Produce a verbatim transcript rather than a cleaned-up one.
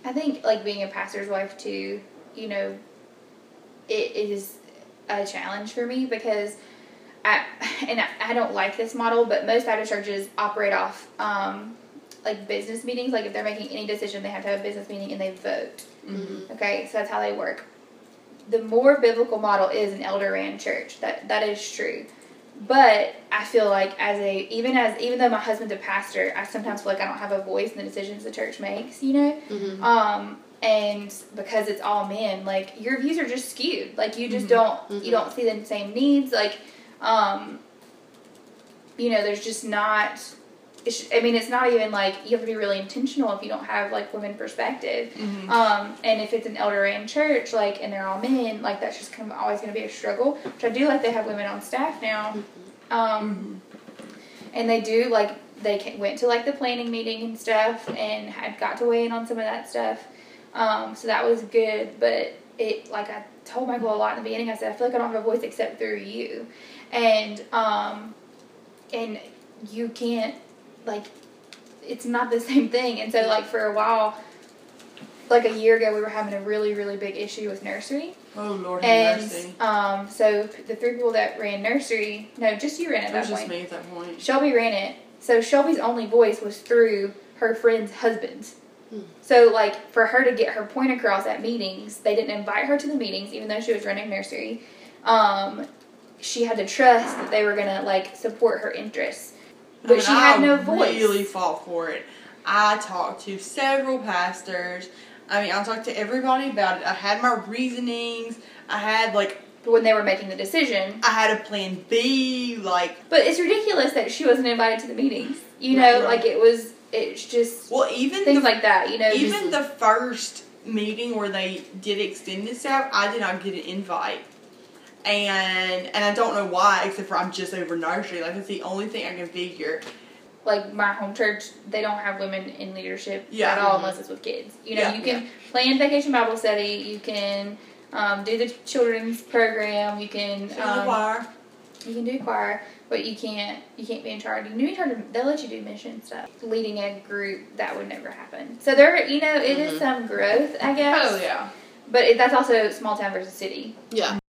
I think, like, being a pastor's wife, too, you know, it, it is a challenge for me because, I, and I, I don't like this model, but most Baptist churches operate off, um, like, business meetings. Like, if they're making any decision, they have to have a business meeting and they vote. Mm-hmm. Okay, so that's how they work. The more biblical model is an elder-ran church. That That is true. But I feel like as a, even as, even though my husband's a pastor, I sometimes feel like I don't have a voice in the decisions the church makes, you know? Mm-hmm. Um, and because it's all men, like, your views are just skewed. Like, you just Mm-hmm. don't, Mm-hmm. you don't see the same needs. Like, um, you know, there's just not, it's, I mean, it's not even like, you have to be really intentional if you don't have, like, women perspective. Mm-hmm. Um, and if it's an elder-ran church, like, and they're all men, like, that's just kind of always going to be a struggle. Which I do like they have women on staff now. Um, and they do, like, they ca- went to, like, the planning meeting and stuff and had got to weigh in on some of that stuff. Um, so that was good, but it, like, I told Michael a lot in the beginning, I said, I feel like I don't have a voice except through you. And, um, and you can't, like, it's not the same thing. And so, like, for a while, like a year ago, we were having a really, really big issue with nursery. Oh, Lord have And, mercy. um, so the three people that ran nursery, no, just you ran it It at was that just point. me at that point. Shelby ran it. So Shelby's only voice was through her friend's husband. Hmm. So, like, for her to get her point across at meetings, they didn't invite her to the meetings, even though she was running nursery. Um, she had to trust that they were going to, like, support her interests. But I mean, she had I no voice. really fought for it. I talked to several pastors. I mean, I talked to everybody about it. I had my reasonings. I had, like, When they were making the decision. I had a plan B, like... But it's ridiculous that she wasn't invited to the meetings. You know, Right. like, it was, it's just Well, even things the, like that, you know. even just, the first meeting where they did extended staff, I did not get an invite. And and I don't know why, except for I'm just over nursery. Like, that's the only thing I can figure. like, my home church, they don't have women in leadership Yeah. at all Mhm. unless it's with kids. You know, Yeah, you can plan Vacation Bible Study, you can um, do the children's program, you can So the um, choir. you can do choir, but you can't you can't be in charge. You can be in charge of, they'll let you do mission stuff. Leading a group, that would never happen. So there, you know, it is Mhm. some growth, I guess. Oh, yeah. But it, that's also small town versus city. Yeah.